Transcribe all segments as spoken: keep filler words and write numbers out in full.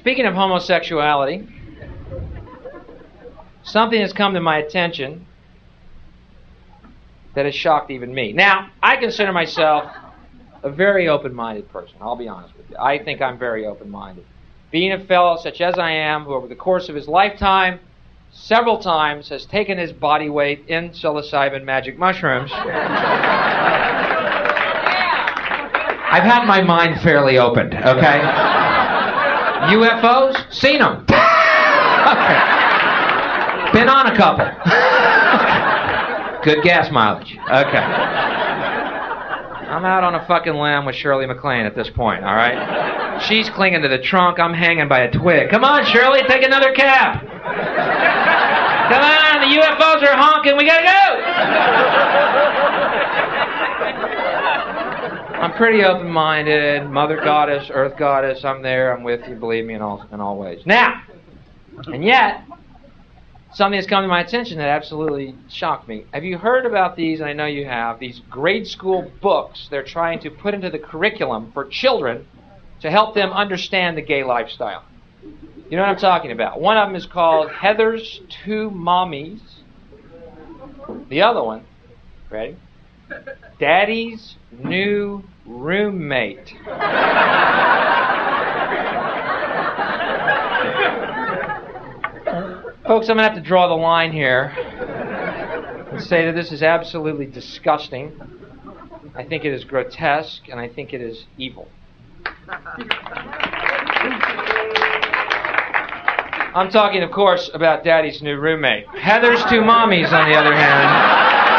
Speaking of homosexuality, something has come to my attention that has shocked even me. Now, I consider myself a very open-minded person. I'll be honest with you. I think I'm very open-minded. Being a fellow such as I am, who over the course of his lifetime, several times has taken his body weight in psilocybin magic mushrooms, I've had my mind fairly opened, okay? U F Os? Seen them. Okay. Been on a couple. Good gas mileage. Okay. I'm out on a fucking limb with Shirley MacLaine at this point, all right? She's clinging to the trunk. I'm hanging by a twig. Come on, Shirley, take another cab. Come on, the U F Os are honking. We gotta go. I'm pretty open-minded. Mother Goddess, Earth Goddess, I'm there. I'm with you. Believe me in all in all ways. Now, and yet, something has come to my attention that absolutely shocked me. Have you heard about these, and I know you have, these grade school books they're trying to put into the curriculum for children to help them understand the gay lifestyle? You know what I'm talking about. One of them is called Heather's Two Mommies. The other one, ready? Daddy's New Roommate. Folks, I'm going to have to draw the line here and say that this is absolutely disgusting. I think it is grotesque, and I think it is evil. I'm talking, of course, about Daddy's New Roommate. Heather's Two Mommies, on the other hand,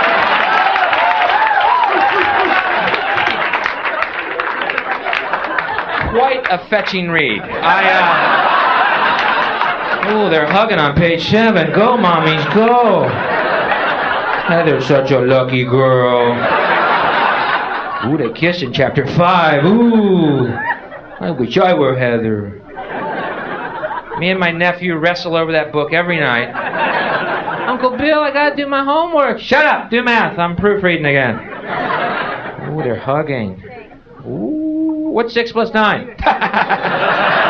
quite a fetching read. I, uh... Oh, they're hugging on page seven. Go, mommies, go. Heather's such a lucky girl. Ooh, they kiss in chapter five. Ooh, I wish I were Heather. Me and my nephew wrestle over that book every night. Uncle Bill, I gotta do my homework. Shut up, do math. I'm proofreading again. Ooh, they're hugging. Ooh, what's six plus nine?